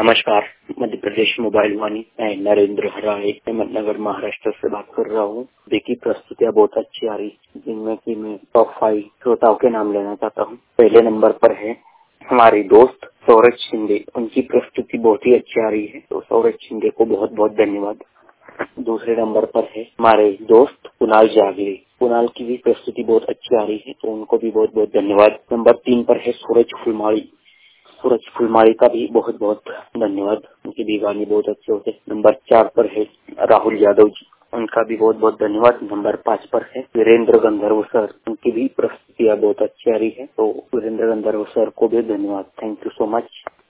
नमस्कार, मध्य प्रदेश मोबाइल वाणी। मैं नरेंद्र हराड़े अहमदनगर महाराष्ट्र से बात कर रहा हूँ। देखिए, प्रस्तुतियाँ बहुत अच्छी आ रही, जिनमें कि मैं टॉप 5 श्रोताओं के नाम लेना चाहता हूँ। पहले नंबर पर है हमारे दोस्त सौरज शिंदे। उनकी प्रस्तुति बहुत ही अच्छी आ रही है, तो सौरज शिंदे को बहुत बहुत धन्यवाद। दूसरे नंबर पर है हमारे दोस्त कुणाल जागले। कुणाल की भी प्रस्तुति बहुत अच्छी आ रही है, तो उनको भी बहुत बहुत धन्यवाद। नंबर 3 पर है सूरज फुलमाड़ी। सूरज फुलमाड़ी का भी बहुत बहुत धन्यवाद, उनके भी गाने बहुत अच्छे होते हैं। नंबर 4 पर है राहुल यादव जी, उनका भी बहुत बहुत धन्यवाद। नंबर 5 पर है वीरेंद्र गंधर्व सर, उनकी भी प्रस्तुतियाँ बहुत अच्छी आ रही है, तो वीरेंद्र गंधर्व सर को भी धन्यवाद। Thank you so much.